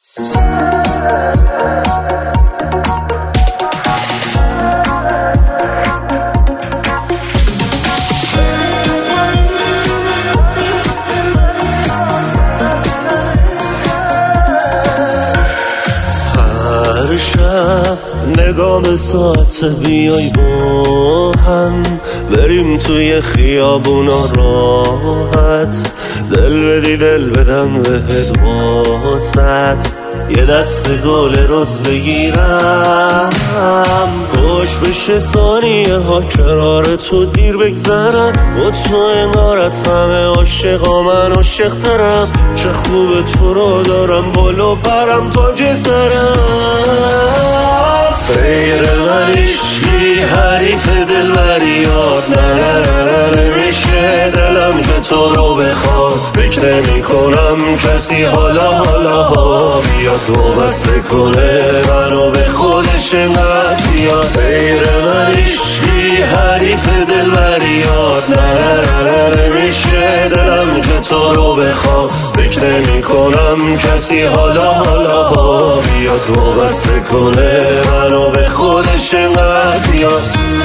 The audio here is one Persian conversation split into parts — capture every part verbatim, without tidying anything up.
نگاه به ساعت بیای با هم بریم توی خیابونا راحت، دل بدی دل بدم بهت واسط، یه دست گل روز بگیرم، خوش بشه ثانیه ها کنار تو دیر بگذرم، با تو انگار از همه عاشقا من عاشق ترم، چه خوبه تو رو دارم بالا پرم تاج سرم، غیر من عشقی حریف دلبریات، نه نه نه نه نمیشه دلم که تو رو بخواد، فکر نمی کنم کسی حالا حالا ها بیاد و بسته کنه منو به خودش انقدر بیاد، غیر من عشقی حریف دلبریات، نه نه نه نه نمیشه دلم که تو رو بخواد، فکر نمی کنم کسی حالا حالا ها بیاد و بسته کنه منو به خودش انقدر بیاد.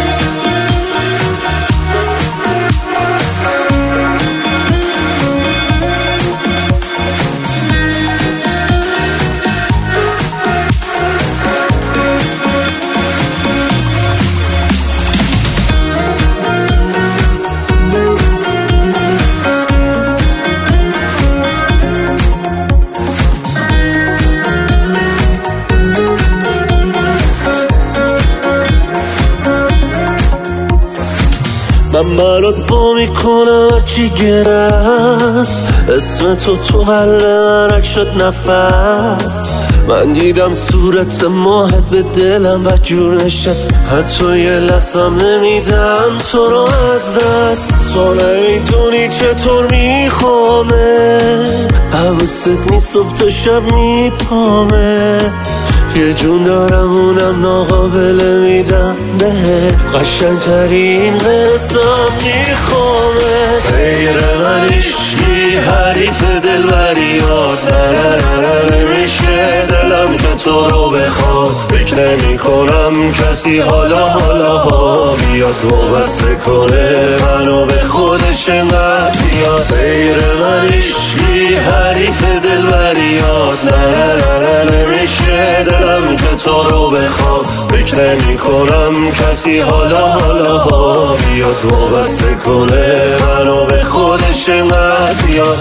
من برات با میکنم هرچی گرست، اسم تو تو قلب من شد نفس، من دیدم صورت ماهت به دلم و جور نشست، حتی یه لحظم نمیدم تو رو از دست، تو نمیدونی چطور میخوامه، حواست نیست صبح تا شب میپامه، یه جون دارم اونم ناقابل میدم به قشنگ ترین قصام میخوامه، غیر من عشقی حریف دلبریات، نه نه نه نه نمیشه دلم که تو رو بخواد، فکر نمی کنم کسی حالا حالا ها بیاد و بسته کنه منو به خودش انقدر بیاد، غیر من عشقی حریف دلبریات، نه نه نه نه نمیشه دلم که تو رو بخواد، فکر نمی کنم کسی حالا حالا ها بیاد و بسته کنه منو به خودش انقدر بیاد.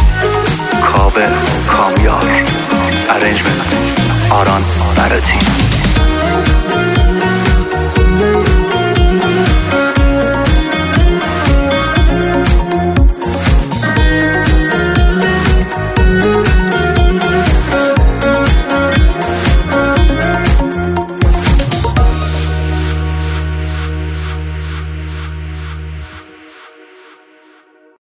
کاوه کامیار، ارنجمنت آران برتی.